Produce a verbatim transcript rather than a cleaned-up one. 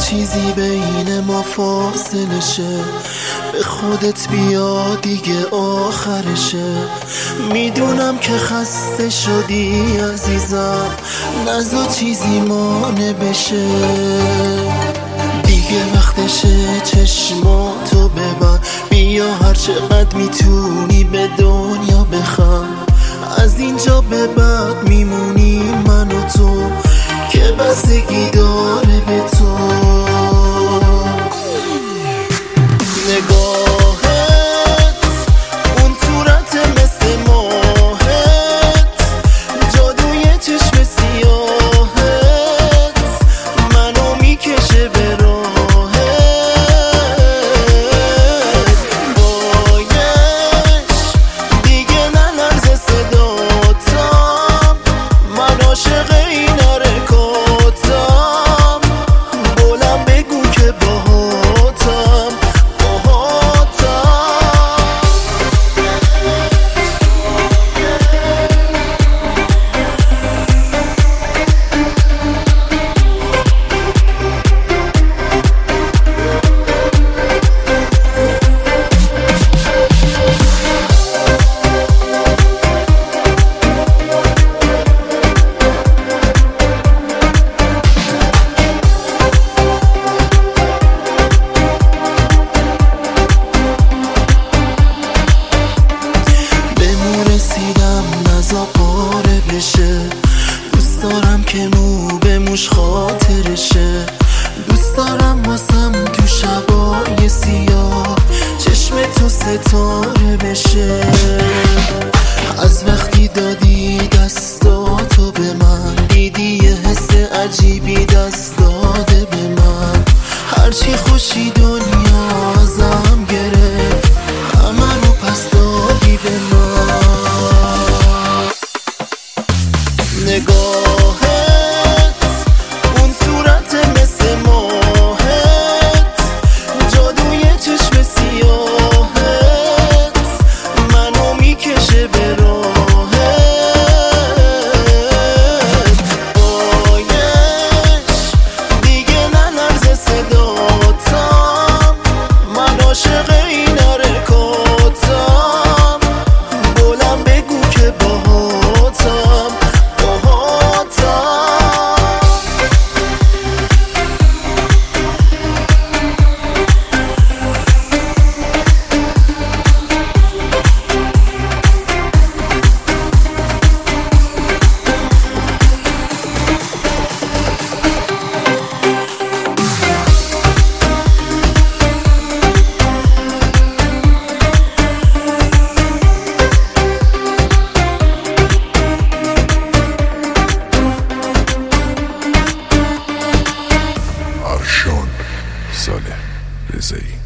چیزی بین ما فاصله شه، به خودت بیا دیگه آخرشه. میدونم که خسته شدی عزیزم، نذار چیزی مانع بشه. دیگه وقتشه چشماتو ببند، بیا هر چقدر میتونی به دنیا بخند. از اینجا به بعد میمونی من و تو که بستگی داره به تو. نگاهت اون صورت مثل ماهت، جادوی چشم سیاهت منو میکشه به راهت. بایش دیگه نلرزه صداتم، من عاشق این حرکاتم. بلند بگو که باهاتم پاره بشه. دوست دارم که مو به موش خاطرشه، دوست دارم واسم تو شبای سیاه چشم تو ستاره بشه. از وقتی دادی دستاتو به من، دیدی یه حس عجیبی دست داده به من. هرچی خوشی دنیا ازم گرفت، همه رو پس دادی به من. نگاهت اون صورت مثل ماهت، جادوی چشم سیاهت منو میکشه به راهت. بایش دیگه نلرزه صداتم، من عاشق این حرکاتم. بلند بگو که باهاتم. ارشان صالح رضایی.